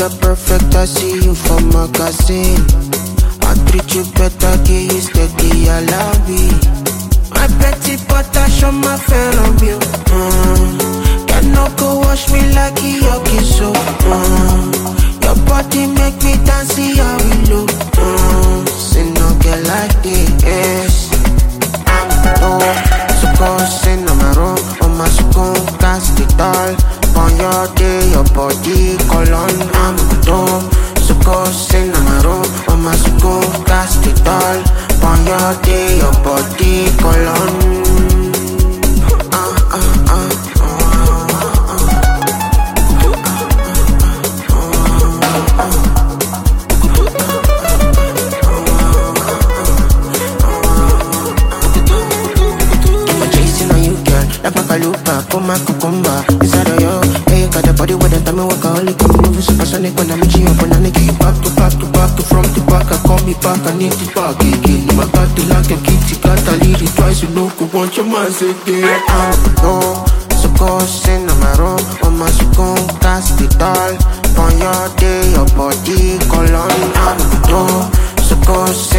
Picture perfect, I see you for magazine. I treat you better, give you steady, I love you. My petty butter, show my fair on you. Cannot go wash me like Yoki, so your body make me dance, see how we look. Say no girl like this. I'm low, so go sing on my room, on my school, cast it all. On your day, your body colon, I'm low, so go sing on my room, on my school, cast it all. On your day, your body colon. Like Macalupa, come my cucumber, inside of you. Hey, you got the body with the time I work all it. Come move supersonic when I'm itching up and I get you back to back to back to front to back. I call me back, I need it back again. My got the like a kitty cat, I lead it twice. You know, go want your man say again. I'm low, so go sing on my room, on my school, cast it all. On your day, your body colon. I'm low, so go